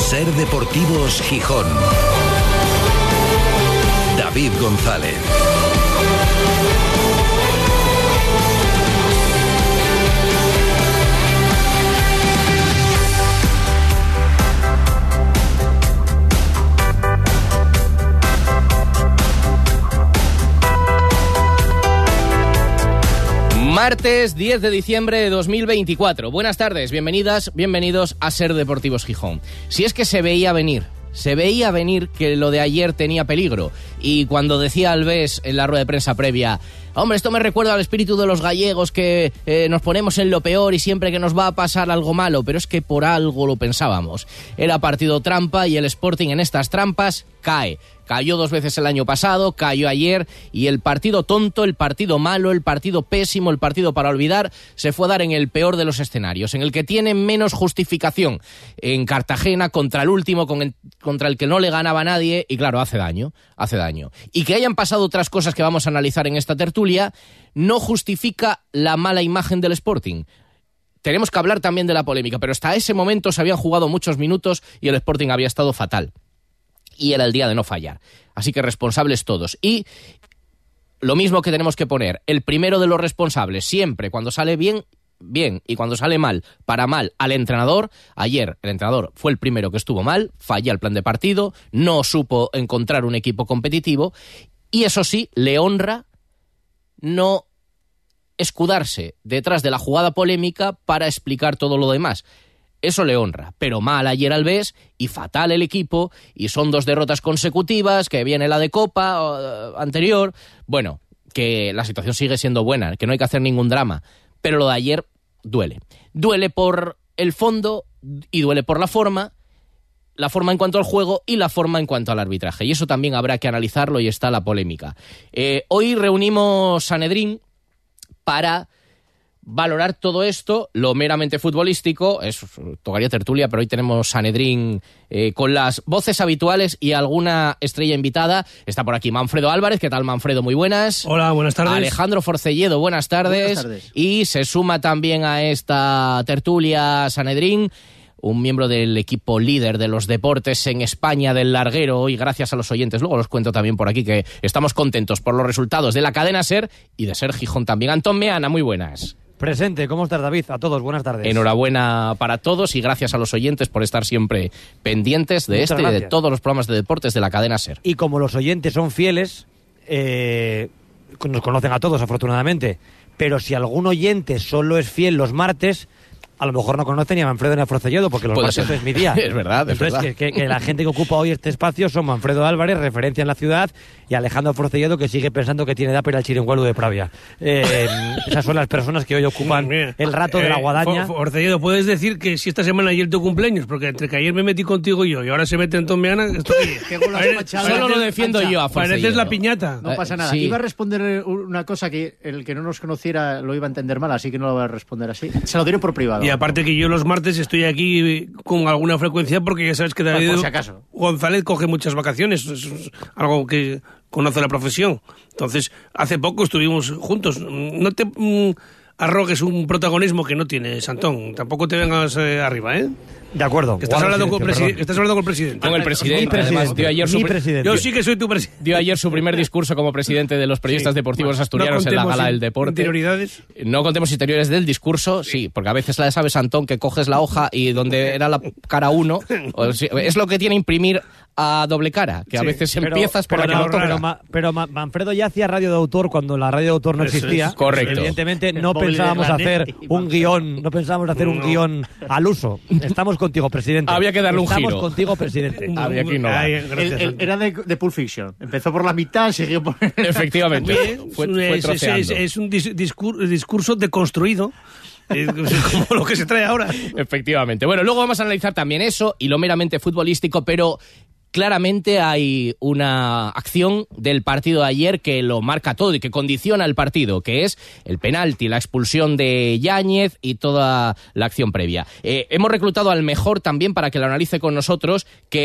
Ser Deportivos Gijón. David González. Martes 10 de diciembre de 2024. Buenas tardes, bienvenidas, bienvenidos a Ser Deportivos Gijón. Si es que se veía venir que lo de ayer tenía peligro. Y cuando decía Alves en la rueda de prensa previa, hombre, esto me recuerda al espíritu de los gallegos que nos ponemos en lo peor y siempre que nos va a pasar algo malo, pero es que por algo lo pensábamos. Era partido trampa y el Sporting en estas trampas cae. Cayó 2 veces el año pasado, cayó ayer, y el partido tonto, el partido malo, el partido pésimo, el partido para olvidar, se fue a dar en el peor de los escenarios, en el que tiene menos justificación, en Cartagena, contra el último, contra el que no le ganaba nadie, y claro, hace daño. Y que hayan pasado otras cosas que vamos a analizar en esta tertulia, no justifica la mala imagen del Sporting. Tenemos que hablar también de la polémica, pero hasta ese momento se habían jugado muchos minutos y el Sporting había estado fatal. Y era el día de no fallar. Así que responsables todos. Y lo mismo que tenemos que poner, el primero de los responsables, siempre, cuando sale bien, bien, y cuando sale mal, para mal, al entrenador. Ayer el entrenador fue el primero que estuvo mal, falla el plan de partido, no supo encontrar un equipo competitivo, y eso sí, le honra no escudarse detrás de la jugada polémica para explicar todo lo demás. Eso le honra, pero mal ayer Alves y fatal el equipo, y son 2 derrotas consecutivas, que viene la de Copa anterior. Bueno, que la situación sigue siendo buena, que no hay que hacer ningún drama, pero lo de ayer duele. Duele por el fondo y duele por la forma en cuanto al juego y la forma en cuanto al arbitraje, y eso también habrá que analizarlo y está la polémica. Hoy reunimos Sanedrín para valorar todo esto, lo meramente futbolístico. Tocaría tertulia, pero hoy tenemos Sanedrín con las voces habituales y alguna estrella invitada. Está por aquí Manfredo Álvarez. ¿Qué tal, Manfredo? Muy buenas. Hola, buenas tardes. Alejandro Forcelledo, buenas tardes. Buenas tardes. Y se suma también a esta tertulia Sanedrín, un miembro del equipo líder de los deportes en España del larguero, y gracias a los oyentes, luego los cuento también por aquí, que estamos contentos por los resultados de la cadena SER y de SER Gijón también. Antón Meana, muy buenas. Presente, ¿cómo estás, David? A todos, buenas tardes. Enhorabuena para todos y gracias a los oyentes por estar siempre pendientes de Muchas y gracias. de todos los programas de deportes de la cadena SER. Y como los oyentes son fieles, nos conocen a todos, afortunadamente, pero si algún oyente solo es fiel los martes, a lo mejor no conocen ni a Manfredo ni a Forcelledo, porque los Puede martes ser. es mi día. Es verdad, es Entonces, verdad. Que la gente que ocupa hoy este espacio son Manfredo Álvarez, referencia en la ciudad, y Alejandro Forcelledo, que sigue pensando que tiene edad para ir al chiringuelo de Pravia. Esas son las personas que hoy ocupan el rato de la guadaña. Forcelledo, ¿puedes decir que si esta semana ayer tu cumpleaños? Porque entre que ayer me metí contigo y ahora se mete en Meana, Solo lo defiendo yo a Forcelledo. Pareces la piñata. No pasa nada. Sí. Iba a responder una cosa que el que no nos conociera lo iba a entender mal, así que no lo voy a responder así. Se lo diré por privado. Y aparte que yo los martes estoy aquí con alguna frecuencia porque ya sabes que David Por si acaso. González coge muchas vacaciones. Es algo que conoce la profesión. Entonces, hace poco estuvimos juntos. No te arrogues un protagonismo que no tiene Santón. Tampoco te vengas arriba, ¿eh? De acuerdo. Que estás hablando con el presidente. Con el presidente, además, dio ayer su Yo sí que soy tu presidente. dio ayer su primer discurso como presidente de los periodistas deportivos asturianos en la Gala del Deporte. Interioridades. No contemos interiores del discurso, sí, porque a veces la sabes, Antón, que coges la hoja y donde era la cara 1, es lo que tiene imprimir a doble cara, que a veces empiezas por la que no toca. Pero Manfredo ya hacía radio de autor cuando la radio de autor no Eso existía. es. Correcto. Evidentemente no Móvil de pensábamos Granet hacer un guión al uso. Estamos contigo, presidente. Había que darle un Estamos giro. contigo, presidente. Había que innovar. Ay, gracias, Santón. Era de Pulp Fiction. Empezó por la mitad, siguió por... Efectivamente. Fue troceando. Es un discurso deconstruido. Como lo que se trae ahora. Efectivamente. Bueno, luego vamos a analizar también eso y lo meramente futbolístico, pero claramente hay una acción del partido de ayer que lo marca todo y que condiciona el partido, que es el penalti, la expulsión de Yáñez y toda la acción previa. Hemos reclutado al mejor también para que lo analice con nosotros, que es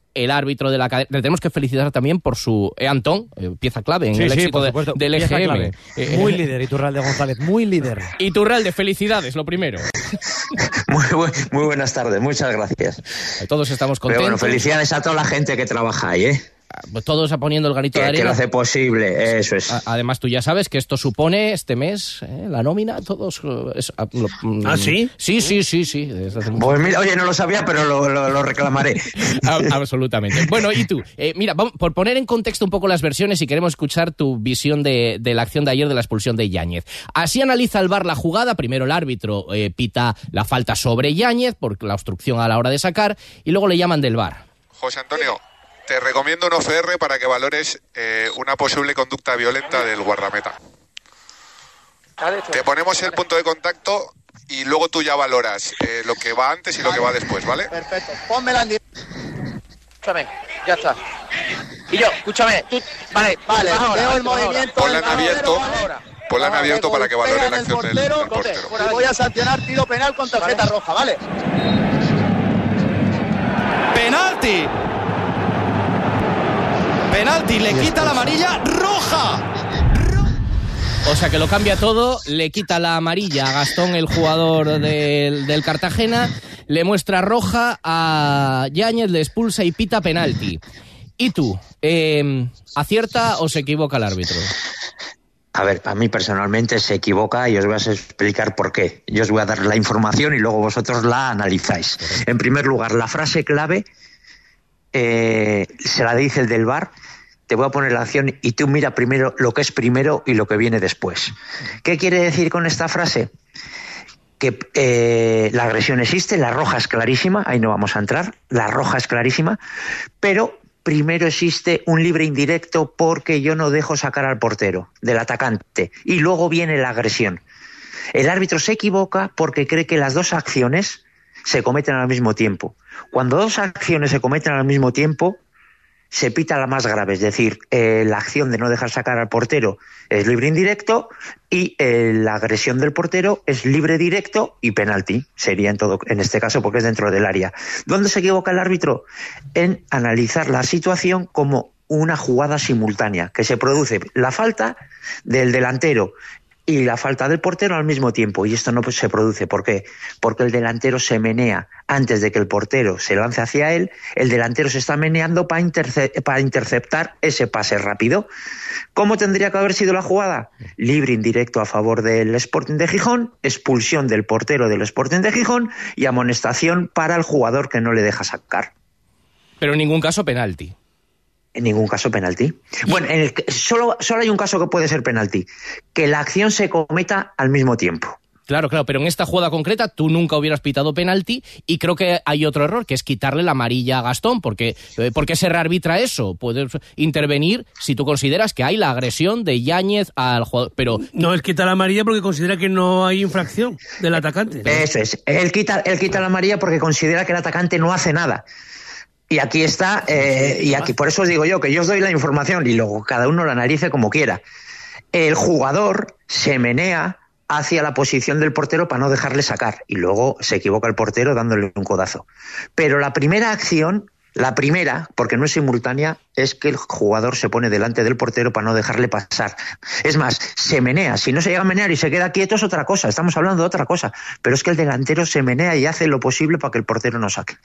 el árbitro de la cadena. Le tenemos que felicitar también por su Antón, pieza clave en el éxito del EGM. Muy líder, Iturralde González, muy líder. Iturralde, felicidades, lo primero. Muy buenas tardes, muchas gracias. Todos estamos contentos. Pero bueno, felicidades a toda la gente que trabaja ahí, ¿eh? Todos poniendo el granito de arena. Que lo hace posible, eso es. Además, tú ya sabes que esto supone este mes, la nómina, todos... ¿Ah, sí? Sí. Pues mira, oye, no lo sabía, pero lo reclamaré. Absolutamente. Bueno, y tú, mira, por poner en contexto un poco las versiones, y queremos escuchar tu visión de la acción de ayer de la expulsión de Yáñez. Así analiza el VAR la jugada. Primero el árbitro pita la falta sobre Yáñez por la obstrucción a la hora de sacar, y luego le llaman del VAR. José Antonio, te recomiendo un OCR para que valores una posible conducta violenta del guardameta. Te ponemos el punto de contacto y luego tú ya valoras lo que va antes y lo que va después, ¿vale? Perfecto. Pónmela en directo. Escúchame, ya está. Y yo, escúchame. Vale, veo el movimiento. Ponla en abierto para que valore la acción del portero. Y voy a sancionar tiro penal con tarjeta roja, ¿vale? ¡Penalti! Penalti, le quita la amarilla roja. O sea que lo cambia todo, le quita la amarilla a Gastón, el jugador del Cartagena, le muestra roja a Yáñez, le expulsa y pita penalti. ¿Y tú? ¿Acierta o se equivoca el árbitro? A ver, a mí personalmente se equivoca y os voy a explicar por qué. Yo os voy a dar la información y luego vosotros la analizáis. En primer lugar, la frase clave se la dice el del VAR. Te voy a poner la acción y tú mira primero lo que es primero y lo que viene después. ¿Qué quiere decir con esta frase? Que la agresión existe, la roja es clarísima, ahí no vamos a entrar, la roja es clarísima, pero primero existe un libre indirecto porque yo no dejo sacar al portero, del atacante, y luego viene la agresión. El árbitro se equivoca porque cree que las dos acciones se cometen al mismo tiempo. Cuando dos acciones se cometen al mismo tiempo, se pita la más grave, es decir, la acción de no dejar sacar al portero es libre indirecto y la agresión del portero es libre directo y penalti, sería en este caso porque es dentro del área. ¿Dónde se equivoca el árbitro? En analizar la situación como una jugada simultánea, que se produce la falta del delantero y la falta del portero al mismo tiempo, y esto no se produce. ¿Por qué? Porque el delantero se menea antes de que el portero se lance hacia él, el delantero se está meneando para interceptar ese pase rápido. ¿Cómo tendría que haber sido la jugada? Libre indirecto a favor del Sporting de Gijón, expulsión del portero del Sporting de Gijón y amonestación para el jugador que no le deja sacar. Pero en ningún caso penalti. En ningún caso penalti. Bueno, solo hay un caso que puede ser penalti, que la acción se cometa al mismo tiempo. Claro, pero en esta jugada concreta tú nunca hubieras pitado penalti y creo que hay otro error, que es quitarle la amarilla a Gastón, porque ¿por qué se rearbitra eso? Puedes intervenir si tú consideras que hay la agresión de Yáñez al jugador, pero... No, él quita la amarilla porque considera que no hay infracción del atacante. Eso es, él quita la amarilla porque considera que el atacante no hace nada. Y aquí está, y aquí por eso os digo yo que yo os doy la información y luego cada uno la analice como quiera. El jugador se menea hacia la posición del portero para no dejarle sacar y luego se equivoca el portero dándole un codazo. Pero la primera acción, porque no es simultánea, es que el jugador se pone delante del portero para no dejarle pasar. Es más, se menea. Si no se llega a menear y se queda quieto es otra cosa, estamos hablando de otra cosa. Pero es que el delantero se menea y hace lo posible para que el portero no saque.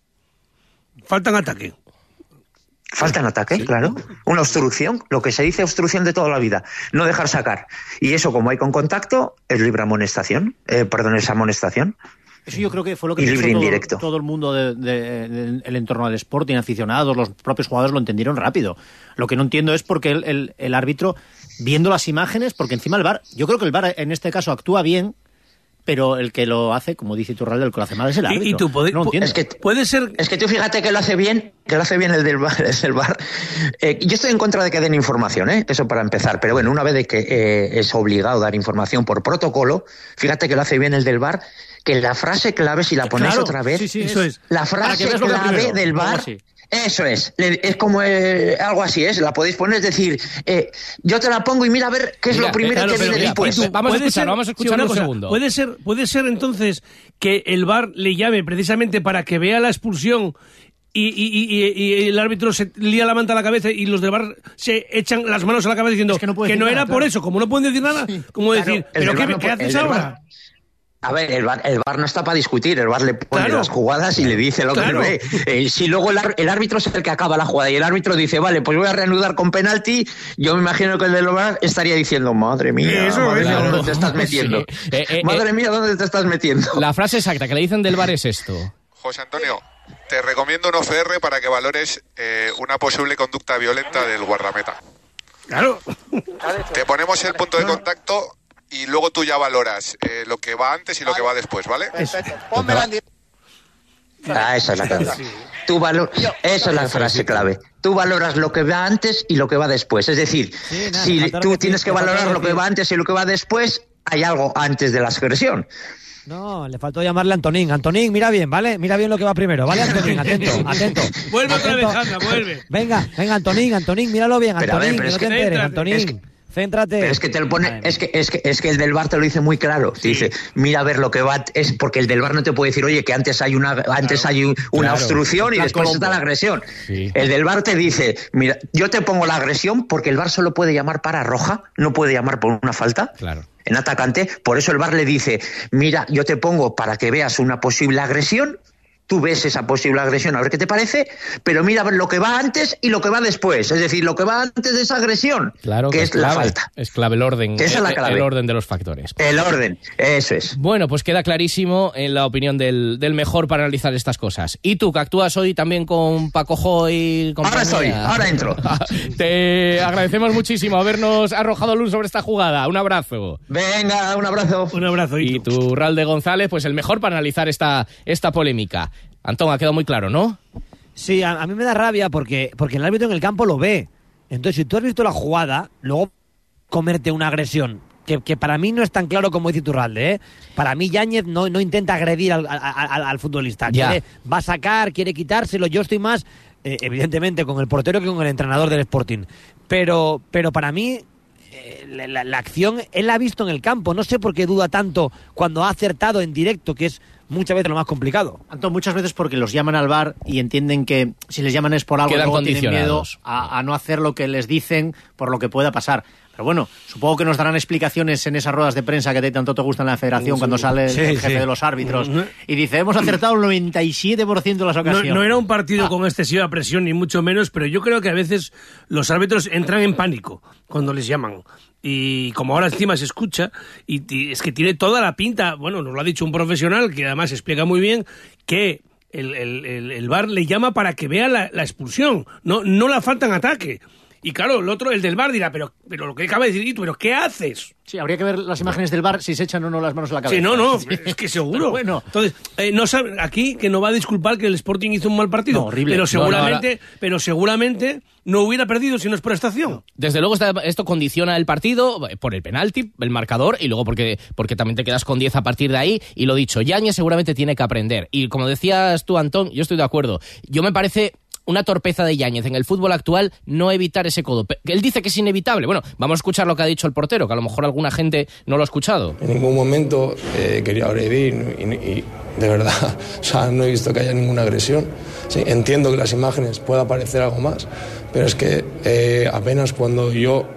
Falta en ataque. Falta en ataque, sí. Claro. Una obstrucción, lo que se dice obstrucción de toda la vida. No dejar sacar. Y eso, como hay con contacto, es libre amonestación. Es amonestación. Eso yo creo que fue lo que pensó todo el mundo del entorno del Sporting, aficionados, los propios jugadores lo entendieron rápido. Lo que no entiendo es por qué el árbitro, viendo las imágenes, porque encima el VAR, yo creo que el VAR en este caso actúa bien, pero el que lo hace, como dice Iturralde, el que lo hace mal es el árbitro. Y tú no entiendo. Es que tú fíjate que lo hace bien, el del VAR, es el VAR. Yo estoy en contra de que den información, eso para empezar, pero bueno, una vez de que es obligado dar información por protocolo, fíjate que lo hace bien el del VAR, que la frase clave, si la pones otra vez, eso es. La frase clave del VAR... Eso es como algo así, la podéis poner, es decir, yo te la pongo y mira a ver qué es lo primero que viene después. Vamos a escuchar un segundo. Puede ser entonces que el VAR le llame precisamente para que vea la expulsión y el árbitro se lía la manta a la cabeza y los del VAR se echan las manos a la cabeza diciendo que no era por eso, como no pueden decir nada, como decir, ¿pero qué haces ahora? A ver, el VAR no está para discutir, el VAR le pone las jugadas y le dice lo que ve. Si luego el árbitro es el que acaba la jugada y el árbitro dice, vale, pues voy a reanudar con penalti, yo me imagino que el del VAR estaría diciendo, madre mía, ¿dónde te estás metiendo? Madre mía, ¿dónde te estás metiendo? La frase exacta que le dicen del VAR es esto. José Antonio, te recomiendo un OCR para que valores una posible conducta violenta del guardameta. Claro. Te ponemos el punto de contacto y luego tú ya valoras lo que va antes y lo que va después, ¿vale? Perfecto. Pónmela en directo. Esa es la clave. Esa es la frase clave. Tú valoras lo que va antes y lo que va después. Es decir, si tú tienes que valorar lo que va antes y lo que va después, hay algo antes de la agresión. No, le faltó llamarle a Antonín. Antonín, mira bien, ¿vale? Mira bien lo que va primero, ¿vale, Antonín? Atento. Vuelve otra vez, Hanna, vuelve. Venga, Antonín, míralo bien, Antonín, que no te enteres, Antonín. Céntrate. Pero es que te lo pone, es que el del VAR te lo dice muy claro. Te dice, mira a ver lo que va, es porque el del VAR no te puede decir, oye, que antes hay una obstrucción y después está la agresión. Sí. El del VAR te dice, mira, yo te pongo la agresión porque el VAR solo puede llamar para roja, no puede llamar por una falta. Claro. En atacante, por eso el VAR le dice, mira, yo te pongo para que veas una posible agresión. Tú ves esa posible agresión, a ver qué te parece, pero mira lo que va antes y lo que va después. Es decir, lo que va antes de esa agresión, claro que es la falta. Es clave el orden. Esa es la clave. El orden de los factores. El orden, eso es. Bueno, pues queda clarísimo en la opinión del mejor para analizar estas cosas. Y tú, que actúas hoy también con Paco Joy. Ahora entro. Te agradecemos muchísimo habernos arrojado luz sobre esta jugada. Un abrazo. Venga, un abrazo. Un abrazo. Y tú, Ralde González, pues el mejor para analizar esta polémica. Antón, ha quedado muy claro, ¿no? Sí, a mí me da rabia porque el árbitro en el campo lo ve. Entonces, si tú has visto la jugada, luego comerte una agresión, que para mí no es tan claro como dice Iturralde, ¿eh? Para mí Yáñez no intenta agredir al futbolista. Va a sacar, quiere quitárselo. Yo estoy más, evidentemente, con el portero que con el entrenador del Sporting. Pero para mí, la acción, él la ha visto en el campo. No sé por qué duda tanto cuando ha acertado en directo, que es muchas veces lo más complicado. Antón, muchas veces porque los llaman al VAR y entienden que si les llaman es por algo, luego tienen miedo a no hacer lo que les dicen por lo que pueda pasar. Pero bueno, supongo que nos darán explicaciones en esas ruedas de prensa que tanto te gustan en la federación cuando sale el jefe de los árbitros y dice, hemos acertado el 97% de las ocasiones. No era un partido con excesiva presión, ni mucho menos, pero yo creo que a veces los árbitros entran en pánico cuando les llaman. Y como ahora encima se escucha, y es que tiene toda la pinta, bueno, nos lo ha dicho un profesional que además explica muy bien que el VAR le llama para que vea la expulsión, no la falta en ataque. Y claro, el otro, el del VAR, dirá, pero lo que acaba de decir, pero ¿qué haces? Sí, habría que ver las imágenes del VAR si se echan o no las manos a la cabeza. Sí, no, es que seguro. Bueno. Entonces, no sabe, aquí que no va a disculpar que el Sporting hizo un mal partido. No, horrible. Pero seguramente no hubiera perdido si no es por esta acción. Desde luego esto condiciona el partido por el penalti, el marcador, y luego porque también te quedas con 10 a partir de ahí. Y lo dicho, Yáñez seguramente tiene que aprender. Y como decías tú, Antón, yo estoy de acuerdo. Yo me parece una torpeza de Yáñez en el fútbol actual no evitar ese codo. Él dice que es inevitable. Bueno, vamos a escuchar lo que ha dicho el portero, que a lo mejor alguna gente no lo ha escuchado. En ningún momento quería agredir y de verdad, o sea, no he visto que haya ninguna agresión. Sí, entiendo que las imágenes pueda parecer algo más, pero es que apenas cuando yo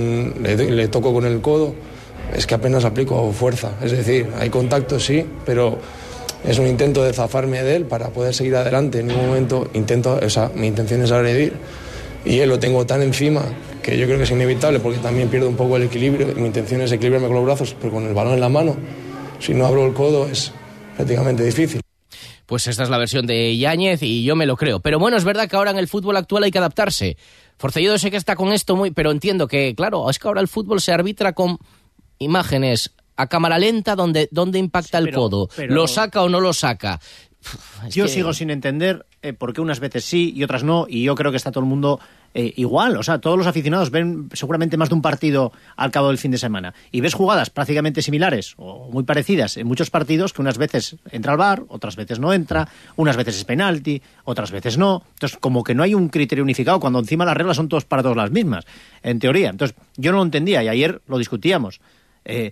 le toco con el codo, es que apenas aplico fuerza. Es decir, hay contacto, sí, pero es un intento de zafarme de él para poder seguir adelante. En ningún momento mi intención es agredir y él lo tengo tan encima que yo creo que es inevitable porque también pierdo un poco el equilibrio. Mi intención es equilibrarme con los brazos, pero con el balón en la mano, si no abro el codo es prácticamente difícil. Pues esta es la versión de Yáñez y yo me lo creo. Pero bueno, es verdad que ahora en el fútbol actual hay que adaptarse. Forcelledo sé que está con esto pero entiendo que, claro, es que ahora el fútbol se arbitra con imágenes a cámara lenta donde impacta el codo. ¿Lo saca o no lo saca? Yo sigo sin entender por qué unas veces sí y otras no, y yo creo que está todo el mundo igual. O sea, todos los aficionados ven seguramente más de un partido al cabo del fin de semana y ves jugadas prácticamente similares o muy parecidas en muchos partidos que unas veces entra al VAR, otras veces no entra, unas veces es penalti, otras veces no. Entonces, como que no hay un criterio unificado cuando encima las reglas son para todos las mismas, en teoría. Entonces, yo no lo entendía y ayer lo discutíamos.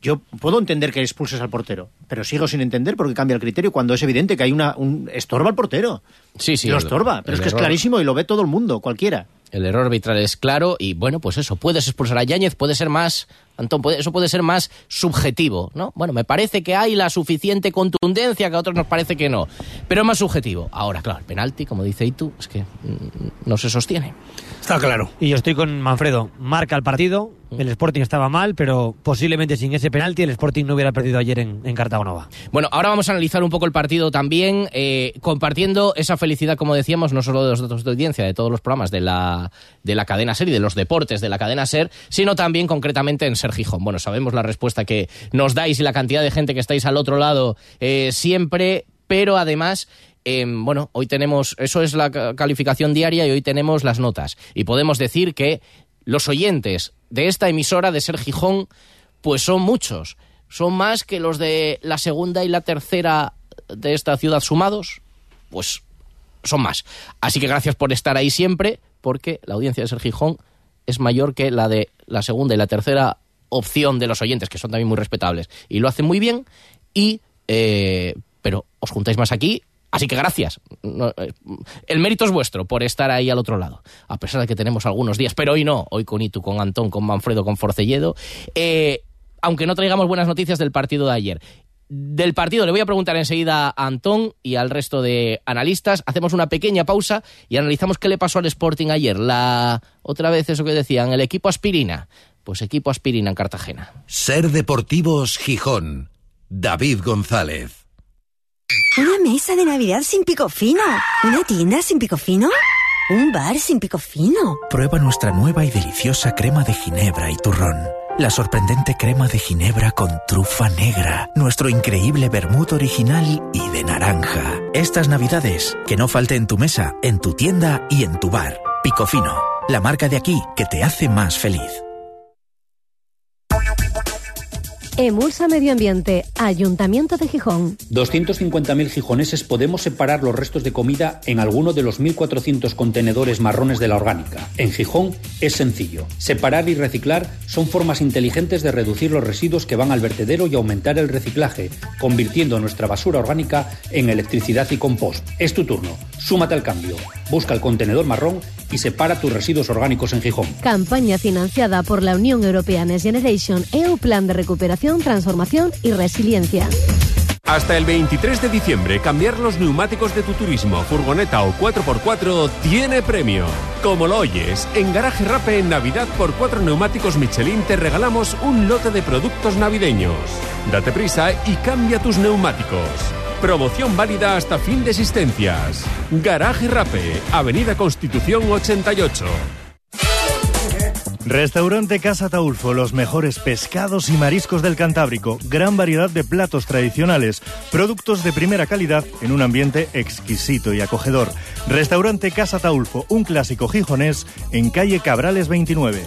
Yo puedo entender que expulses al portero, pero sigo sin entender por qué cambia el criterio cuando es evidente que hay un estorba al portero. Sí, lo estorba, pero es que es clarísimo y lo ve todo el mundo, cualquiera. El error arbitral es claro y, bueno, pues eso, puedes expulsar a Yáñez, puede ser más, Antón, eso puede ser más subjetivo, ¿no? Bueno, me parece que hay la suficiente contundencia, que a otros nos parece que no, pero es más subjetivo. Ahora, claro, el penalti, como dice Itu, es que no se sostiene. Está claro. Y yo estoy con Manfredo. Marca el partido, el Sporting estaba mal, pero posiblemente sin ese penalti el Sporting no hubiera perdido ayer en Cartagonova. Bueno, ahora vamos a analizar un poco el partido también, compartiendo esa felicidad, como decíamos, no solo de los datos de audiencia de todos los programas de la cadena SER y de los deportes de la cadena SER, sino también concretamente en SER Gijón. Bueno, sabemos la respuesta que nos dais y la cantidad de gente que estáis al otro lado siempre, pero además... bueno, hoy tenemos, eso es la calificación diaria y hoy tenemos las notas. Y podemos decir que los oyentes de esta emisora de SER Gijón, pues son muchos. Son más que los de la segunda y la tercera de esta ciudad sumados, pues son más. Así que gracias por estar ahí siempre, porque la audiencia de SER Gijón es mayor que la de la segunda y la tercera opción de los oyentes, que son también muy respetables. Y lo hacen muy bien, pero os juntáis más aquí. Así que gracias. El mérito es vuestro por estar ahí al otro lado. A pesar de que tenemos algunos días, pero hoy no. Hoy con Itu, con Antón, con Manfredo, con Forcelledo. Aunque no traigamos buenas noticias del partido de ayer. Del partido le voy a preguntar enseguida a Antón y al resto de analistas. Hacemos una pequeña pausa y analizamos qué le pasó al Sporting ayer. Otra vez eso que decían, el equipo aspirina. Pues equipo aspirina en Cartagena. SER Deportivos Gijón. David González. Una mesa de Navidad sin pico fino. Una tienda sin pico fino. Un bar sin pico fino. Prueba nuestra nueva y deliciosa crema de ginebra y turrón. La sorprendente crema de ginebra con trufa negra. Nuestro increíble vermut original y de naranja. Estas Navidades, que no falte en tu mesa, en tu tienda y en tu bar. Pico fino, la marca de aquí que te hace más feliz. Emulsa Medio Ambiente, Ayuntamiento de Gijón. 250.000 gijoneses podemos separar los restos de comida en alguno de los 1.400 contenedores marrones de la orgánica. En Gijón es sencillo. Separar y reciclar son formas inteligentes de reducir los residuos que van al vertedero y aumentar el reciclaje, convirtiendo nuestra basura orgánica en electricidad y compost. Es tu turno. Súmate al cambio. Busca el contenedor marrón y separa tus residuos orgánicos en Gijón. Campaña financiada por la Unión Europea Next Generation, EU Plan de Recuperación, Transformación y Resiliencia. Hasta el 23 de diciembre, cambiar los neumáticos de tu turismo, furgoneta o 4x4 tiene premio. Como lo oyes, en Garaje Rape en Navidad por 4 neumáticos Michelin te regalamos un lote de productos navideños. Date prisa y cambia tus neumáticos. Promoción válida hasta fin de existencias. Garaje Rape, Avenida Constitución 88. Restaurante Casa Taulfo, los mejores pescados y mariscos del Cantábrico, gran variedad de platos tradicionales, productos de primera calidad en un ambiente exquisito y acogedor. Restaurante Casa Taulfo, un clásico gijonés en calle Cabrales 29.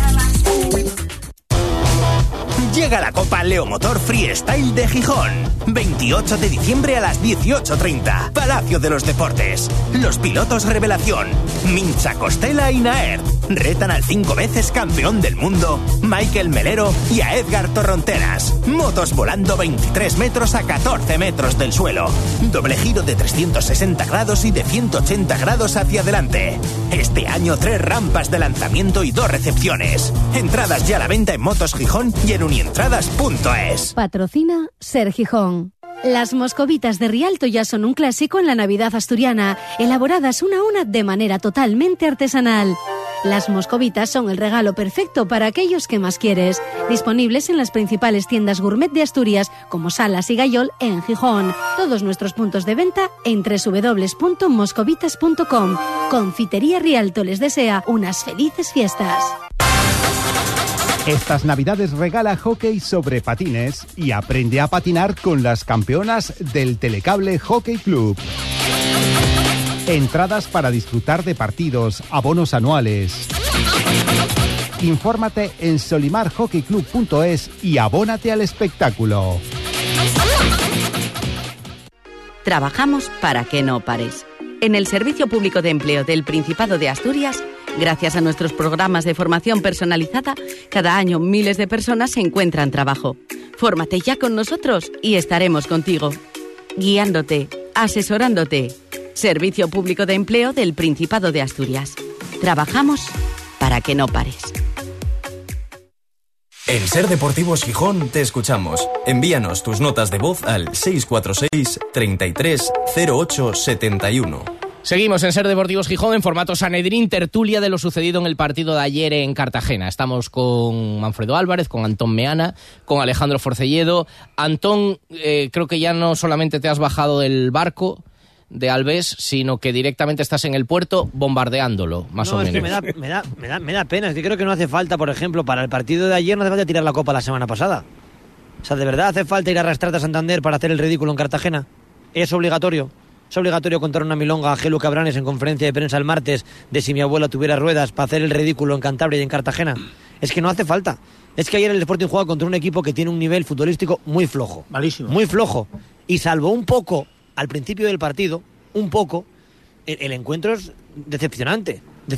Llega la Copa Leomotor Freestyle de Gijón. 28 de diciembre a las 18:30. Palacio de los Deportes. Los pilotos revelación. Mincha Costela y Naert. Retan al 5 veces campeón del mundo, Michael Melero, y a Edgar Torronteras. Motos volando 23 metros a 14 metros del suelo. Doble giro de 360 grados y de 180 grados hacia adelante. Este año 3 rampas de lanzamiento y 2 recepciones. Entradas ya a la venta en Motos Gijón y en unientradas.es. Patrocina SER Gijón. Las moscovitas de Rialto ya son un clásico en la Navidad asturiana, elaboradas una a una de manera totalmente artesanal. Las moscovitas son el regalo perfecto para aquellos que más quieres. Disponibles en las principales tiendas gourmet de Asturias, como Salas y Gayol en Gijón. Todos nuestros puntos de venta en www.moscovitas.com. Confitería Rialto les desea unas felices fiestas. Estas Navidades regala hockey sobre patines y aprende a patinar con las campeonas del Telecable Hockey Club. Entradas para disfrutar de partidos, abonos anuales. Infórmate en solimarhockeyclub.es y abónate al espectáculo. Trabajamos para que no pares. En el Servicio Público de Empleo del Principado de Asturias, gracias a nuestros programas de formación personalizada, cada año miles de personas se encuentran trabajo. Fórmate ya con nosotros y estaremos contigo, guiándote, asesorándote. Servicio Público de Empleo del Principado de Asturias. Trabajamos para que no pares. En Ser Deportivos Gijón te escuchamos. Envíanos tus notas de voz al 646 33 08 71. Seguimos en Ser Deportivos Gijón en formato Sanedrín, tertulia de lo sucedido en el partido de ayer en Cartagena. Estamos con Manfredo Álvarez, con Antón Meana, con Alejandro Forcelledo. Antón, creo que ya no solamente te has bajado del barco de Alves, sino que directamente estás en el puerto bombardeándolo, más o menos. No, es que me da pena. Es que creo que no hace falta, por ejemplo, para el partido de ayer no hace falta tirar la copa la semana pasada. O sea, ¿de verdad hace falta ir a arrastrarte a Santander para hacer el ridículo en Cartagena? ¿Es obligatorio? ¿Es obligatorio contar una milonga a Gelu Cabranes en conferencia de prensa el martes de si mi abuela tuviera ruedas para hacer el ridículo en Cantabria y en Cartagena? Es que no hace falta. Es que ayer el Sporting juega contra un equipo que tiene un nivel futbolístico muy flojo. Malísimo. Muy flojo. Y salvo un poco al principio del partido, el encuentro es decepcionante.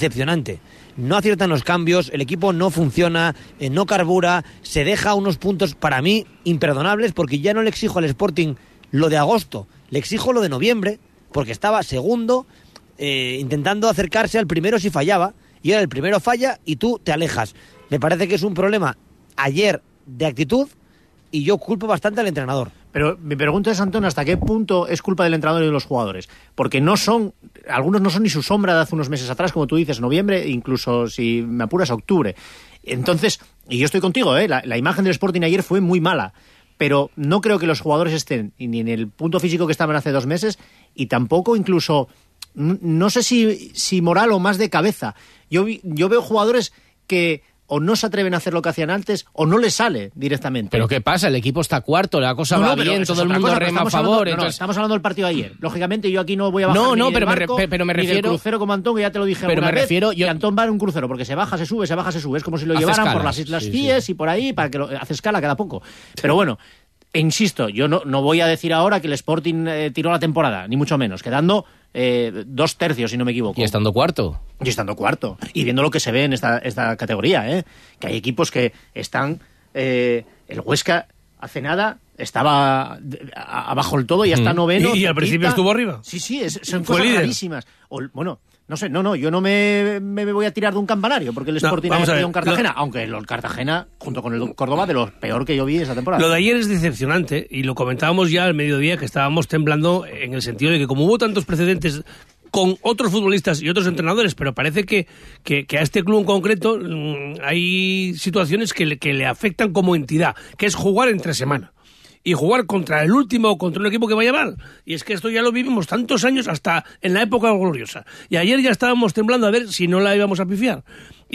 No aciertan los cambios, el equipo no funciona, no carbura, se deja unos puntos para mí imperdonables, porque ya no le exijo al Sporting lo de agosto, le exijo lo de noviembre, porque estaba segundo, intentando acercarse al primero si fallaba, y ahora el primero falla y tú te alejas. Me parece que es un problema ayer de actitud, y yo culpo bastante al entrenador. Pero mi pregunta es, Antón, ¿hasta qué punto es culpa del entrenador y de los jugadores? Porque algunos no son ni su sombra de hace unos meses atrás, como tú dices, noviembre, incluso si me apuras, octubre. Entonces, y yo estoy contigo, la imagen del Sporting ayer fue muy mala, pero no creo que los jugadores estén ni en el punto físico que estaban hace 2 meses, y tampoco incluso, no sé si moral o más de cabeza. Yo veo jugadores que o no se atreven a hacer lo que hacían antes, o no les sale directamente. ¿Pero qué pasa? El equipo está cuarto, la cosa va bien, todo el mundo rema a favor. Estamos hablando del partido de ayer. Lógicamente, yo aquí no voy a bajar pero me refiero, ni del crucero como Antón, que ya te lo dije alguna vez. Que Antón va en un crucero, porque se baja, se sube. Es como si lo llevaran por las Islas Cíes y por ahí, para que hace escala cada poco. Pero bueno, insisto, yo no voy a decir ahora que el Sporting tiró la temporada, ni mucho menos, quedando 2/3, si no me equivoco. Y estando cuarto. Y viendo lo que se ve en esta categoría, que hay equipos que están... el Huesca hace nada estaba abajo del todo y hasta noveno. Y al principio estuvo arriba. Sí, son cosas rarísimas. No sé, yo no me voy a tirar de un campanario porque el Sporting ha perdido en Cartagena, aunque el Cartagena, junto con el Córdoba, de lo peor que yo vi esa temporada. Lo de ayer es decepcionante, y lo comentábamos ya al mediodía, que estábamos temblando en el sentido de que como hubo tantos precedentes con otros futbolistas y otros entrenadores, pero parece que a este club en concreto hay situaciones que le afectan como entidad, que es jugar entre semana. Y jugar contra el último o contra un equipo que vaya mal. Y es que esto ya lo vivimos tantos años, hasta en la época gloriosa. Y ayer ya estábamos temblando a ver si no la íbamos a pifiar.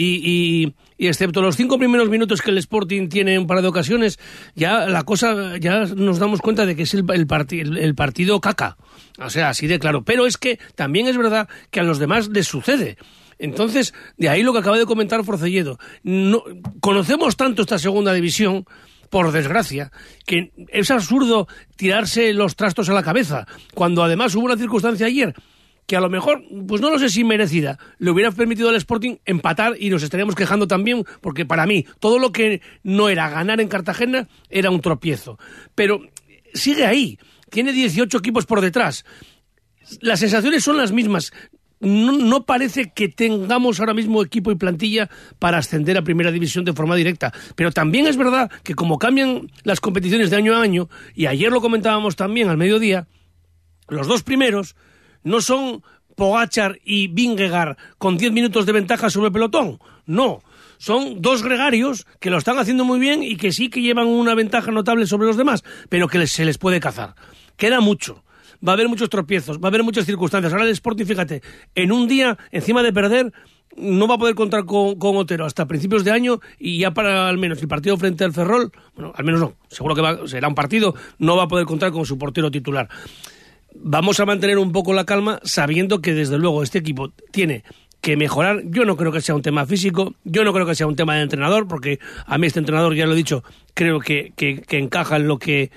Y excepto los 5 primeros minutos que el Sporting tiene en un par de ocasiones, ya la cosa, ya nos damos cuenta de que es el partido caca. O sea, así de claro. Pero es que también es verdad que a los demás les sucede. Entonces, de ahí lo que acaba de comentar Forcelledo. No, conocemos tanto esta segunda división, por desgracia, que es absurdo tirarse los trastos a la cabeza, cuando además hubo una circunstancia ayer que a lo mejor, pues no lo sé si merecida, le hubiera permitido al Sporting empatar, y nos estaríamos quejando también, porque para mí todo lo que no era ganar en Cartagena era un tropiezo. Pero sigue ahí, tiene 18 equipos por detrás, las sensaciones son las mismas. No parece que tengamos ahora mismo equipo y plantilla para ascender a primera división de forma directa, pero también es verdad que como cambian las competiciones de año a año, y ayer lo comentábamos también al mediodía, los 2 primeros no son Pogačar y Vingegaard con 10 minutos de ventaja sobre el pelotón, no, son 2 gregarios que lo están haciendo muy bien y que sí que llevan una ventaja notable sobre los demás, pero que se les puede cazar. Queda mucho. Va a haber muchos tropiezos, va a haber muchas circunstancias. Ahora el Sporting, fíjate, en un día, encima de perder, no va a poder contar con Otero hasta principios de año, y ya para al menos el partido frente al Ferrol, bueno, al menos no, seguro que será un partido, no va a poder contar con su portero titular. Vamos a mantener un poco la calma, sabiendo que desde luego este equipo tiene que mejorar. Yo no creo que sea un tema físico, yo no creo que sea un tema de entrenador, porque a mí este entrenador, ya lo he dicho, creo que encaja en lo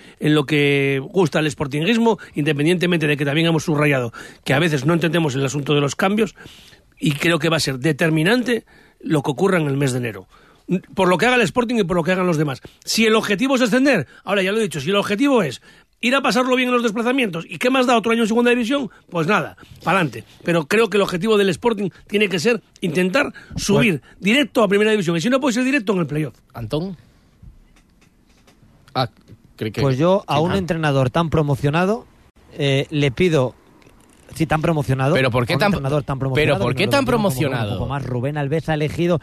que gusta el sportinguismo, independientemente de que también hemos subrayado que a veces no entendemos el asunto de los cambios, y creo que va a ser determinante lo que ocurra en el mes de enero. por lo que haga el Sporting y por lo que hagan los demás. Si el objetivo es ascender, ahora ya lo he dicho, si el objetivo es ir a pasarlo bien en los desplazamientos, ¿y qué más da otro año en segunda división? Pues nada, para adelante. Pero creo que el objetivo del Sporting tiene que ser intentar subir directo a primera división. Y si no puede ser directo, en el playoff. ¿Antón? Pues yo a un entrenador tan promocionado le pido... Sí, tan promocionado. ¿Pero por qué tan promocionado? ¿Pero por qué tan promocionado? Un poco más. Rubén Alves ha elegido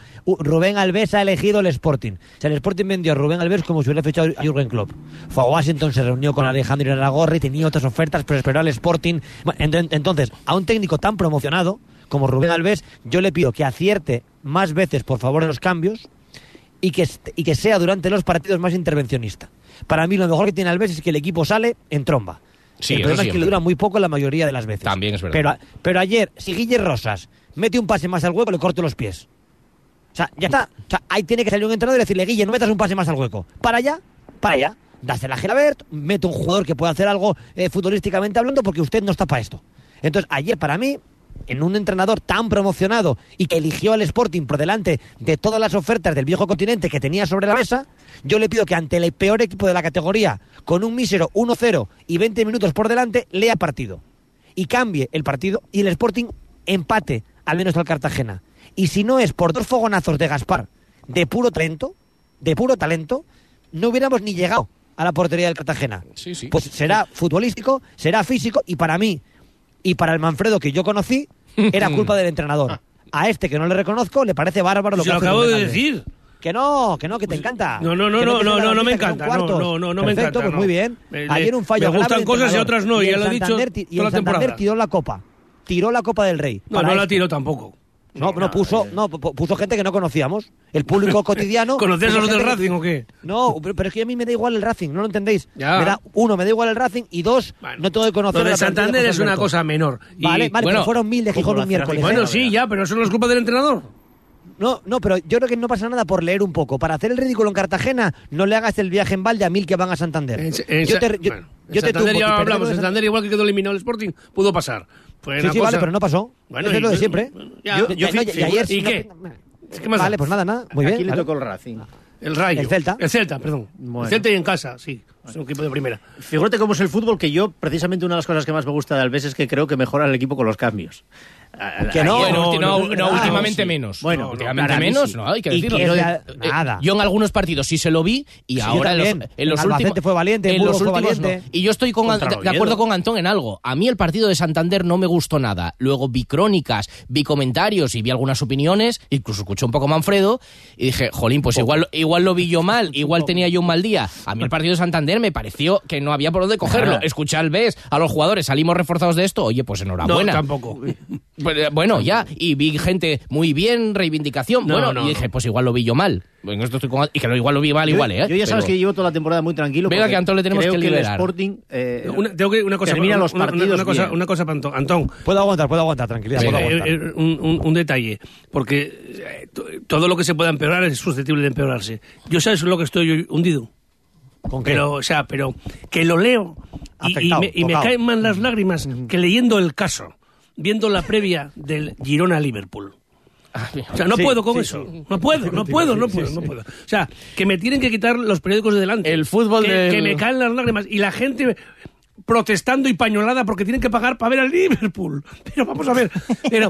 el Sporting. O sea, el Sporting vendió a Rubén Alves como si hubiera fichado a Jürgen Klopp. Fue a Washington, se reunió con Alejandro Iraragorri, tenía otras ofertas, pero esperó al Sporting. Entonces, a un técnico tan promocionado como Rubén Alves, yo le pido que acierte más veces, por favor, en los cambios y que sea durante los partidos más intervencionista. Para mí lo mejor que tiene Alves es que el equipo sale en tromba. Sí, el problema es que le dura muy poco la mayoría de las veces. También es verdad. Pero ayer, si Guille Rosas mete un pase más al hueco, le corto los pies. O sea, ya está. O sea, ahí tiene que salir un entrenador y decirle, Guille, no metas un pase más al hueco. Para allá. Dásela a Gelabert, mete un jugador que pueda hacer algo futbolísticamente hablando, porque usted no está para esto. Entonces, ayer para mí, en un entrenador tan promocionado y que eligió al Sporting por delante de todas las ofertas del viejo continente que tenía sobre la mesa, yo le pido que ante el peor equipo de la categoría, con un mísero 1-0 y 20 minutos por delante, lea partido. Y cambie el partido y el Sporting empate al menos al Cartagena. Y si no es por 2 fogonazos de Gaspar, de puro talento, no hubiéramos ni llegado a la portería del Cartagena. Sí. Pues será futbolístico, será físico, y para mí, y para el Manfredo que yo conocí, era culpa del entrenador. A este que no le reconozco, le parece bárbaro lo que hace. Se lo acabo de decir. Que no, que te encanta. No me encanta. No me encanta. Pues muy bien. Ayer un fallo grave. Me gustan cosas y otras no, ya lo he dicho toda la temporada. Tiró la copa. Tiró la Copa del Rey. No la tiró tampoco. Puso gente que no conocíamos. El público cotidiano. ¿Conocías a los del Racing o qué? No, pero es que a mí me da igual el Racing, no lo entendéis. Me da igual el Racing, y 2, no tengo que conocer. Lo de Santander es una cosa menor. Vale, pero fueron 1000 de Gijón un miércoles. Bueno, sí, ya, pero eso no es culpa del entrenador. No, pero yo creo que no pasa nada por leer un poco. Para hacer el ridículo en Cartagena, no le hagas el viaje en balde a 1000 que van a Santander. En Santander ya hablamos. En Santander, igual que quedó eliminado el Sporting, pudo pasar. Sí, vale, pero no pasó. Bueno, eso es lo de siempre. ¿Y qué? Vale, pues nada. Muy bien. Aquí le tocó el Racing. El Rayo. El Celta, perdón. Bueno. El Celta y en casa, sí. Es un equipo de primera. Fíjate cómo es el fútbol, que yo, precisamente, una de las cosas que más me gusta de Alves es que creo que mejora el equipo con los cambios. Que no, últimamente menos. Bueno, últimamente menos, no, hay que decirlo. Nada. Yo en algunos partidos sí se lo vi, y ahora en los últimos fue valiente, en los últimos últimos no. Y yo estoy de acuerdo con Antón en algo. A mí el partido de Santander no me gustó nada. Luego vi crónicas, vi comentarios y vi algunas opiniones, incluso escuché un poco Manfredo y dije, jolín, pues igual lo vi yo mal, igual tenía yo un mal día. A mí el partido de Santander me pareció que no había por dónde cogerlo. Escuché al Alves, a los jugadores, salimos reforzados de esto, oye, pues enhorabuena. No, tampoco. Bueno, ya, y vi gente muy bien, reivindicación, y dije, pues igual lo vi yo mal. Bueno, esto estoy y que igual lo vi mal, igual, ¿eh? Yo ya sabes que llevo toda la temporada muy tranquilo. Venga, que a Antón le tenemos que liberar. El Sporting una cosa, termina los partidos una cosa para Antón. Puedo aguantar, tranquilidad. Un detalle, porque todo lo que se pueda empeorar es susceptible de empeorarse. Yo sabes lo que estoy hundido. ¿Con qué? Pero que lo leo y me caen más las lágrimas que leyendo el caso, viendo la previa del Girona-Liverpool. O sea, no puedo con eso. No puedo. O sea, que me tienen que quitar los periódicos de delante. El fútbol que me caen las lágrimas. Y la gente protestando y pañolada porque tienen que pagar para ver al Liverpool. Pero vamos a ver.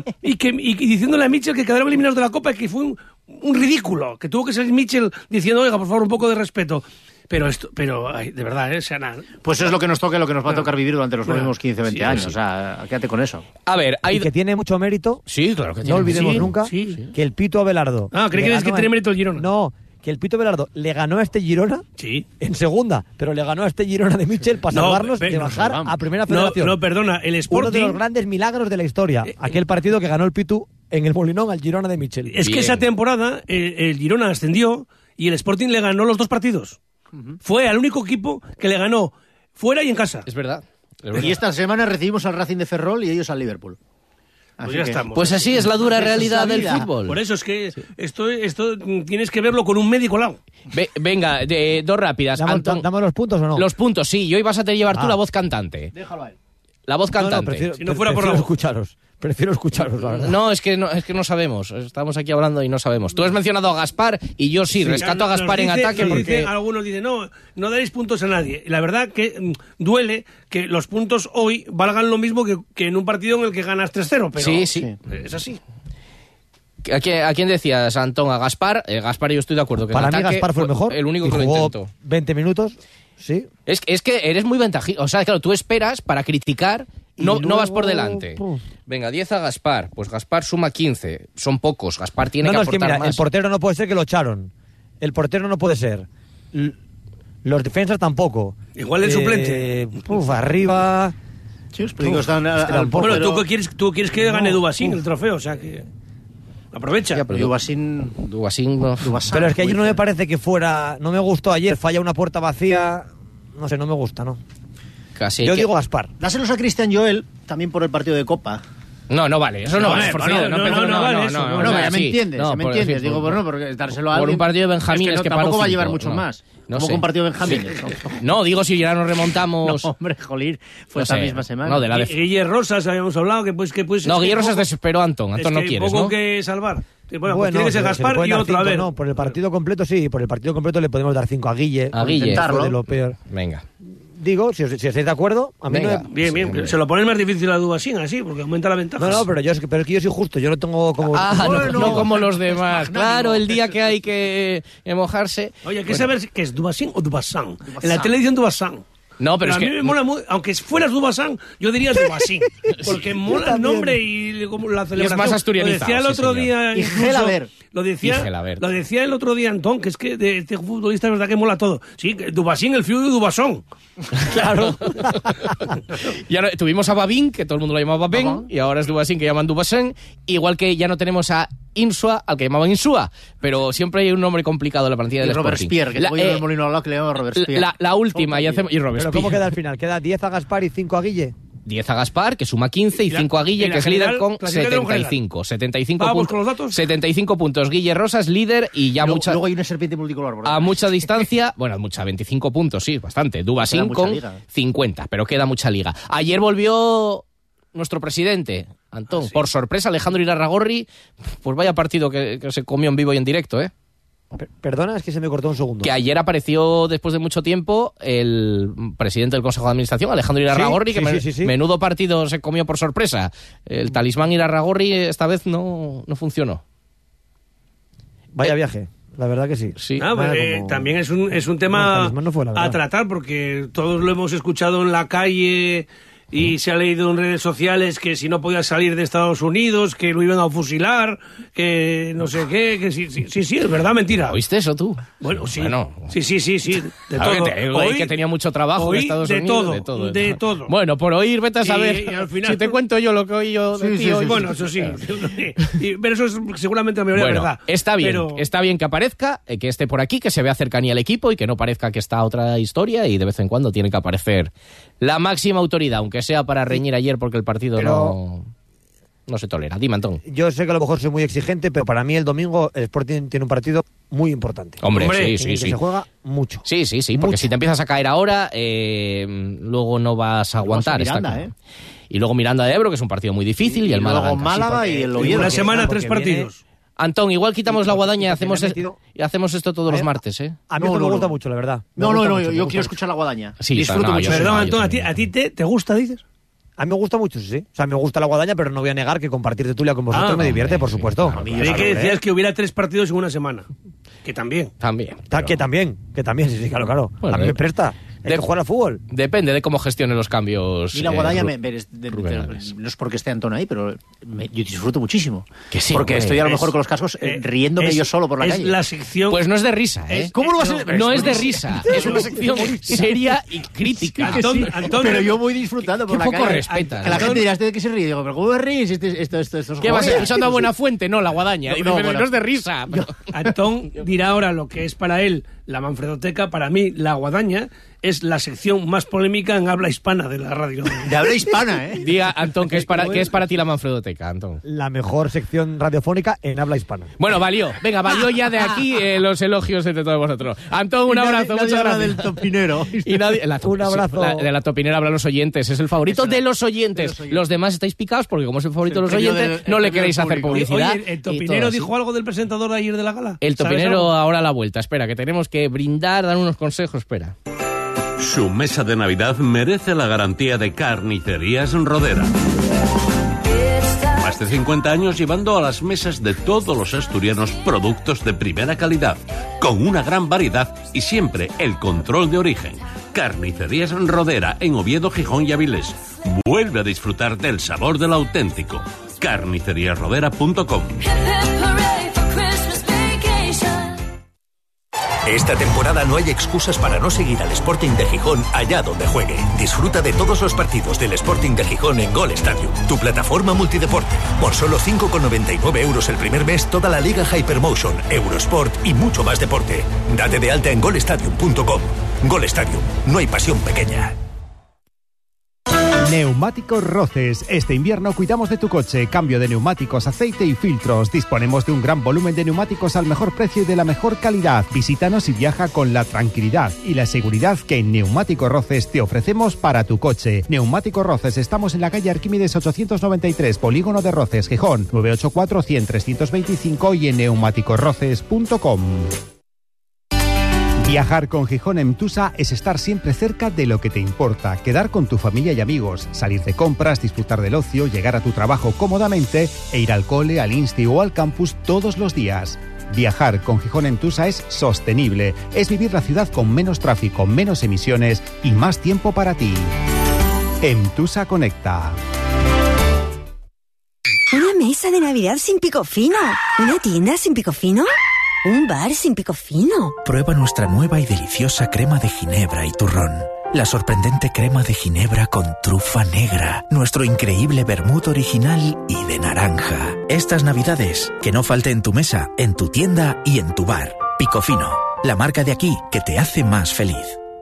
Y diciéndole a Mitchell que quedaron eliminados de la Copa, que fue un ridículo. Que tuvo que salir Mitchell diciendo, oiga, por favor, un poco de respeto. Pero de verdad, pues es lo que nos toca y lo que nos va a tocar vivir durante los próximos 15, 20 años. O sea, quédate con eso. A ver, y que tiene mucho mérito. Sí, claro que tiene. No olvidemos nunca que el Pito Abelardo. ¿Crees que tiene mérito el Girona? No, que el Pito Abelardo le ganó a este Girona en segunda, pero le ganó a este Girona de Mitchell para salvarnos de bajar a Primera Federación. No, perdona, el Sporting... Uno de los grandes milagros de la historia. Aquel partido que ganó el Pitu en el Molinón al Girona de Mitchell. Es que esa temporada el Girona ascendió y el Sporting le ganó los 2 partidos. Fue al único equipo que le ganó fuera y en casa. Es verdad. Y esta semana recibimos al Racing de Ferrol y ellos al Liverpool. Pues ya estamos. Pues así es la dura realidad del fútbol. Por eso es que esto tienes que verlo con un médico al lado. Venga, 2 rápidas. ¿Damos los puntos o no? Los puntos, sí. Y hoy vas a llevar tú la voz cantante. Déjalo a él. La voz cantante. Si no fuera por la voz. Prefiero escucharos, la verdad. No, es que no sabemos. Estamos aquí hablando y no sabemos. Tú has mencionado a Gaspar y yo sí, rescato a Gaspar en ataque porque... Algunos dicen, no daréis puntos a nadie. La verdad que duele que los puntos hoy valgan lo mismo que en un partido en el que ganas 3-0, pero sí. Es así. ¿A quién decías, Antón? ¿A Gaspar? Gaspar, yo estoy de acuerdo. Que para en mí ataque Gaspar fue el mejor. El único que lo jugó intentó. 20 minutos, sí. Es que eres muy ventajista. O sea, claro, tú esperas para criticar, no vas por delante. Venga, 10 a Gaspar. Pues Gaspar suma 15. Son pocos. Gaspar tiene que aportar es que mira, más. El portero no puede ser que lo echaron. El portero no puede ser. Los defensas tampoco. Igual el suplente. Arriba... Sí, os digo, están al portero... Bueno, tú quieres que gane Dubasín el trofeo, o sea que... Aprovecha. Ya, pero Dubasín no. Pero es que ayer no me parece que fuera... No me gustó ayer. Falla una puerta vacía. No sé, no me gusta, ¿no? Casi yo digo Gaspar. Dáselos a Cristian Joel también por el partido de Copa. No vale, eso no vale. No, ya me entiendes. Digo, bueno, porque dárselo a alguien... Por un partido de Benjamín es que tampoco va a llevar mucho más. Como con un partido de Benjamín. No, digo si ya nos remontamos... No, hombre, jolir, fue esta misma semana. No, Guille Rosas habíamos hablado que pues... No, Guille Rosas desesperó a Antón no quieres, ¿no? poco que salvar. Bueno, pues tiene que ser Gaspar y otro, a ver. No, por el partido completo sí, por el partido completo le podemos dar 5 a Guille. A Guille. Fue de lo peor. Venga. Digo, si estáis de acuerdo, a mí Venga. Bien. Se lo ponen más difícil a Dubasín así, porque aumenta la ventaja. No, pero es que yo soy justo, yo no tengo como... no como los demás. Claro, el día que hay que mojarse... Oye, hay que saber qué es Dubasín o Dubasán. En la tele dicen Dubasán. No, pero a mí me mola muy, aunque fueras Dubasán, yo diría Dubasín, porque mola el nombre y la celebración. Y es más asturianizado. Lo decía el otro día... Y Gelaber. Lo decía el otro día Antón, que es que de este futbolista es verdad que mola todo. Sí, Dubasín, el fío de Dubasón. Claro. Y ahora tuvimos a Babín, que todo el mundo lo llamaba Babén, y ahora es Dubasín, que llaman Dubasén, igual que ya no tenemos a Insua, al que llamaban Insúa, pero siempre hay un nombre complicado en la plantilla del Sporting. Robespierre, que tengo yo en el Molino al lado que le llamo Robespierre. La última, y Robespierre. ¿Pero cómo queda al final? ¿Queda 10 a Gaspar y 5 a Guille? 10 a Gaspar, que suma 15, y 5 a Guille, que es líder con 75. 75 puntos. Guille Rosas, líder, y ya luego hay una serpiente multicolor. A mucha distancia, 25 puntos, sí, bastante. Dubasín con 50, pero queda mucha liga. Ayer volvió nuestro presidente, Antón, por sorpresa, Alejandro Irarragorri, pues vaya partido que se comió en vivo y en directo, ¿eh? Perdona, es que se me cortó un segundo. Que ayer apareció, después de mucho tiempo, el presidente del Consejo de Administración, Alejandro Irarragorri, que menudo partido se comió por sorpresa. El talismán Irarragorri esta vez no funcionó. Vaya viaje, la verdad que sí. También es un tema a tratar, porque todos lo hemos escuchado en la calle... Y se ha leído en redes sociales que si no podía salir de Estados Unidos, que lo iban a fusilar, que no sé qué, que sí, es verdad, mentira. ¿Oíste eso tú? Bueno, sí. Bueno. Sí, de todo. Hoy que tenía mucho trabajo en Estados Unidos. De todo. Bueno, por oír, vete a saber. Y al final, si te cuento yo lo que oí yo de ti hoy. Bueno, eso sí. Pero eso es seguramente la mayoría verdad. Está bien que aparezca, que esté por aquí, que se vea cercanía al equipo y que no parezca que está otra historia, y de vez en cuando tiene que aparecer la máxima autoridad, aunque sea para reñir ayer porque el partido no se tolera. Dime, Antón. Yo sé que a lo mejor soy muy exigente, pero para mí el domingo el Sporting tiene un partido muy importante. Hombre, sí. Que se juega mucho. Sí, porque si te empiezas a caer ahora, luego no vas a aguantar. Miranda, Y luego Miranda de Ebro, que es un partido muy difícil, y el Málaga y el Oviedo. Una semana, 3 partidos. Antón, igual quitamos la guadaña y hacemos esto todos los martes, ¿eh? A mí esto me gusta mucho, la verdad. Yo quiero escuchar la guadaña. Sí, disfruto mucho. Perdón, Antón, ¿a ti te gusta, dices? A mí me gusta mucho, sí. O sea, me gusta la guadaña, pero no voy a negar que compartir tertulia con vosotros me divierte, por supuesto. A mí que decías que hubiera 3 partidos en una semana. Que también. Que también, sí, claro. Bueno, a mí me presta. Hay que jugar al fútbol. Depende de cómo gestione los cambios. Y la guadaña no es porque esté Antón ahí, pero yo disfruto muchísimo. Que sí, porque estoy a lo mejor con los cascos riéndome yo solo por la calle. Es la sección... Pues no es de risa, ¿eh? ¿Cómo lo vas a decir? No es de risa. Es una sección seria y crítica. Antón, pero yo voy disfrutando por la calle. Qué poco respetas. Que la gente dirá, ¿de qué se ríe? Digo, ¿pero cómo ríes? Esto ¿Qué vas escuchando a Buena Fuente? No, la guadaña. No es de risa. Antón dirá ahora lo que es para él la Manfredoteca, para mí, La Guadaña, es la sección más polémica en habla hispana de la radio. De habla hispana, ¿eh? Diga, Antón, ¿qué es para ti la Manfredoteca, Antón? La mejor sección radiofónica en habla hispana. Bueno, valió ya de aquí los elogios entre todos vosotros. Antón, un abrazo, muchas gracias. Del topinero. Un abrazo. De la topinera hablan los oyentes, es el favorito de los oyentes. Los demás estáis picados porque como es el favorito de los oyentes, no le queréis hacer publicidad. Oye, ¿el topinero dijo algo del presentador de ayer de la gala? El topinero ahora a la vuelta, espera, que tenemos que brindar, dar unos consejos, espera. Su mesa de Navidad merece la garantía de Carnicerías Rodera. Más de 50 años llevando a las mesas de todos los asturianos productos de primera calidad, con una gran variedad y siempre el control de origen. Carnicerías Rodera en Oviedo, Gijón y Avilés. Vuelve a disfrutar del sabor del auténtico. Carniceríasrodera.com. Esta temporada no hay excusas para no seguir al Sporting de Gijón allá donde juegue. Disfruta de todos los partidos del Sporting de Gijón en Gol Stadium, tu plataforma multideporte. Por solo 5,99 € el primer mes, toda la Liga Hypermotion, Eurosport y mucho más deporte. Date de alta en golstadium.com. Gol Stadium, no hay pasión pequeña. Neumáticos Roces. Este invierno cuidamos de tu coche. Cambio de neumáticos, aceite y filtros. Disponemos de un gran volumen de neumáticos al mejor precio y de la mejor calidad. Visítanos y viaja con la tranquilidad y la seguridad que en Neumáticos Roces te ofrecemos para tu coche. Neumáticos Roces. Estamos en la calle Arquímedes 893, Polígono de Roces, Gijón. 984 100 325 y en neumáticosroces.com. Viajar con Gijón Emtusa es estar siempre cerca de lo que te importa, quedar con tu familia y amigos, salir de compras, disfrutar del ocio, llegar a tu trabajo cómodamente e ir al cole, al insti o al campus todos los días. Viajar con Gijón Emtusa es sostenible, es vivir la ciudad con menos tráfico, menos emisiones y más tiempo para ti. Emtusa Conecta. Una mesa de Navidad sin pico fino, una tienda sin pico fino. Un bar sin pico fino. Prueba nuestra nueva y deliciosa crema de ginebra y turrón. La sorprendente crema de ginebra con trufa negra. Nuestro increíble vermut original y de naranja. Estas Navidades, que no falte en tu mesa, en tu tienda y en tu bar. Pico Fino, la marca de aquí que te hace más feliz.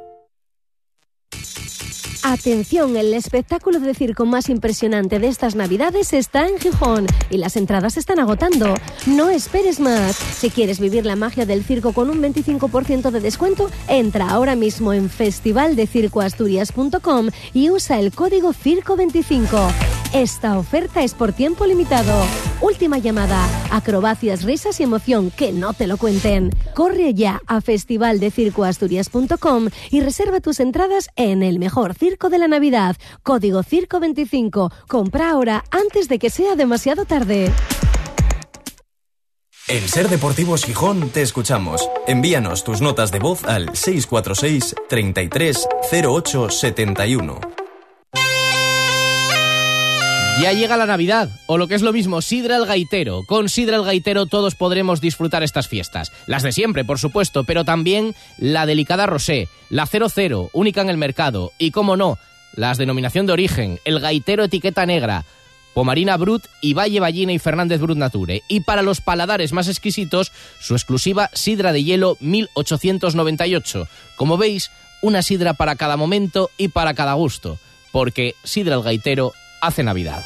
Atención, el espectáculo de circo más impresionante de estas Navidades está en Gijón y las entradas se están agotando. No esperes más. Si quieres vivir la magia del circo con un 25% de descuento, entra ahora mismo en festivaldecircoasturias.com y usa el código CIRCO25. Esta oferta es por tiempo limitado. Última llamada. Acrobacias, risas y emoción, que no te lo cuenten. Corre ya a festivaldecircoasturias.com y reserva tus entradas en el mejor circo de la Navidad. Código CIRCO25. Compra ahora antes de que sea demasiado tarde. En Ser Deportivos Gijón te escuchamos. Envíanos tus notas de voz al 646 33 08 71. Ya llega la Navidad, o lo que es lo mismo, Sidra el Gaitero. Con Sidra el Gaitero todos podremos disfrutar estas fiestas. Las de siempre, por supuesto, pero también la delicada Rosé, la 00, única en el mercado, y, cómo no, las denominación de origen, el Gaitero etiqueta negra, Pomarina Brut y Valle Ballina y Fernández Brut Nature. Y para los paladares más exquisitos, su exclusiva Sidra de Hielo 1898. Como veis, una sidra para cada momento y para cada gusto, porque Sidra el Gaitero hace Navidad.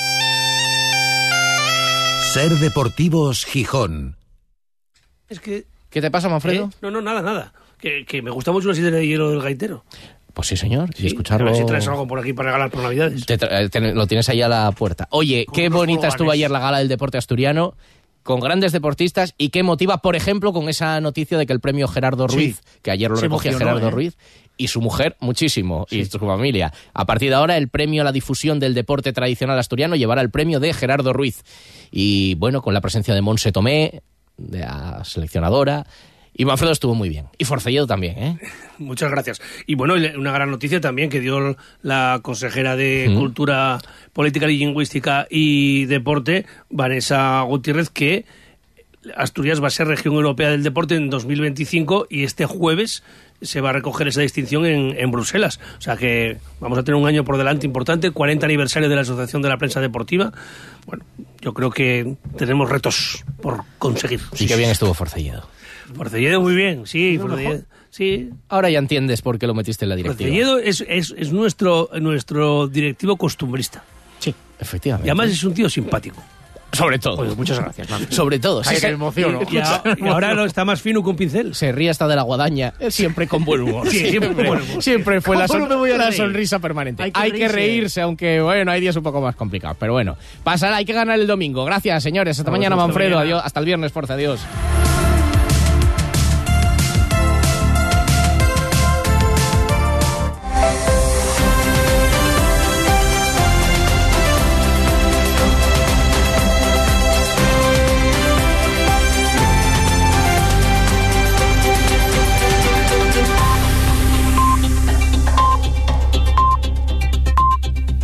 Ser Deportivos Gijón. Es que... ¿Qué te pasa, Manfredo? No, nada. Que me gusta mucho la sidra de hielo del Gaitero. Pues sí, señor. Sí, y escucharlo... A ver si traes algo por aquí para regalar por Navidades. Lo tienes ahí a la puerta. Oye, qué bonita estuvo ayer la gala del deporte asturiano, con grandes deportistas, y qué motiva, por ejemplo, con esa noticia de que el premio Gerardo Ruiz, que ayer lo recogía Gerardo Ruiz, y su mujer muchísimo, y su familia. A partir de ahora, el premio a la difusión del deporte tradicional asturiano llevará el premio de Gerardo Ruiz. Y bueno, con la presencia de Montse Tomé, de la seleccionadora, y Manfredo estuvo muy bien. Y Forcelledo también, ¿eh? Muchas gracias. Y bueno, una gran noticia también que dio la consejera de Cultura, Política y Lingüística y Deporte, Vanessa Gutiérrez, que Asturias va a ser región europea del deporte en 2025 y este jueves se va a recoger esa distinción en Bruselas. O sea que vamos a tener un año por delante importante, 40 aniversario de la Asociación de la Prensa Deportiva. Bueno, yo creo que tenemos retos por conseguir. Sí, que bien estuvo Forcelledo. Porcelledo muy bien, sí. Sí. Ahora ya entiendes por qué lo metiste en la directiva. Porcelledo es nuestro directivo costumbrista. Sí, efectivamente. Y además es un tío simpático. Sobre todo. Pues muchas gracias, Manfred. Sobre todo. Ay, que me emociono. Y ahora no está más fino que un pincel. Se ríe hasta de la guadaña, siempre con buen humor. Sí, siempre con buen humor. Siempre fue la reír? sonrisa permanente. Hay que reírse. reírse, aunque bueno, hay días un poco más complicados. Pero bueno, pasará, hay que ganar el domingo. Gracias, señores. Hasta mañana, Manfredo. Adiós. Hasta el viernes, fuerza. Adiós.